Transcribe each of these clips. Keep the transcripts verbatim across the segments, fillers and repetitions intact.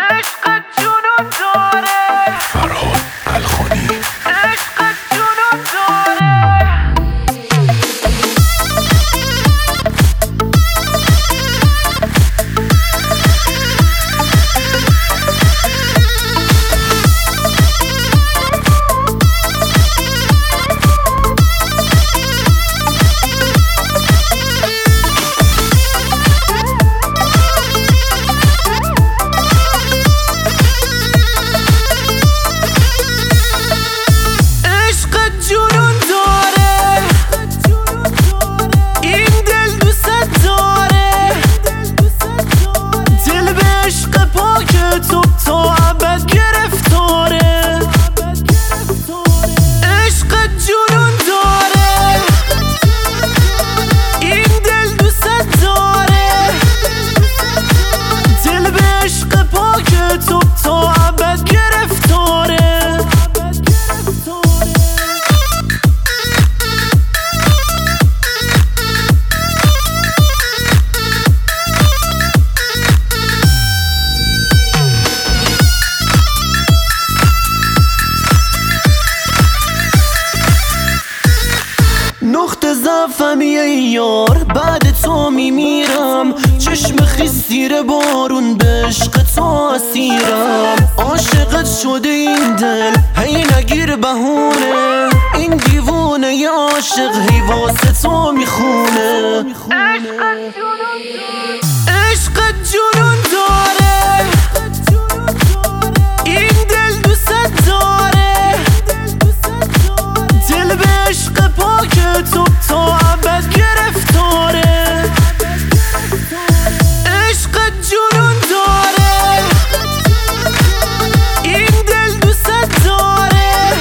عشقت جنون داره فرهاد الخانی. عشقت جنون داره نقطه ضعفم یه یار، بعد تو میمیرم. چشم خیس زیر بارون، به عشق تو اسیرم. عاشقت شده این دل، هی نگیر بهونه. این دیوونه ی عاشق هی واسه تو میخونه. عشقت جنون داره این دل دوست داره. دل به عشق پاک تو تا ابد گرفتاره. عشقت جنون داره این دل دوست داره.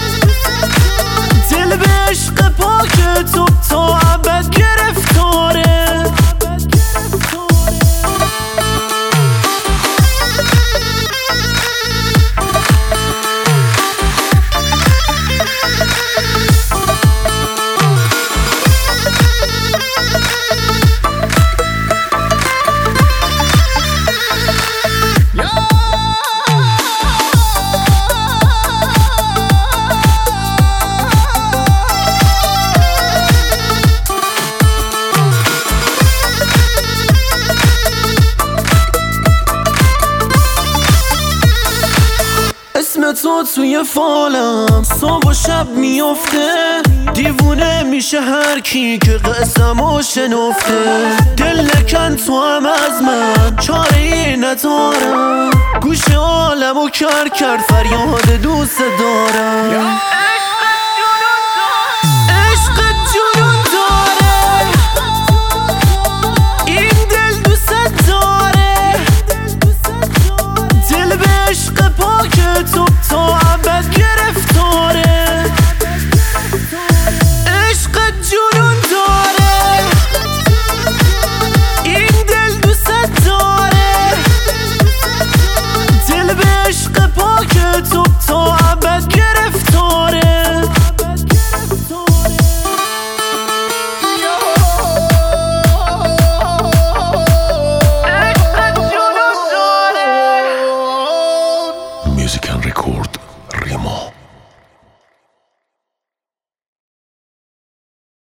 دل به عشق پاک تو تا ابد گرفتاره. اسم تو توی فالم صبح و شب میفته. دیوونه میشه هر کی که قسمو شنفته. دل نکن تو هم از من، چاره ای ندارم. گوش عالمو کر کرد فریاد دوست دارم.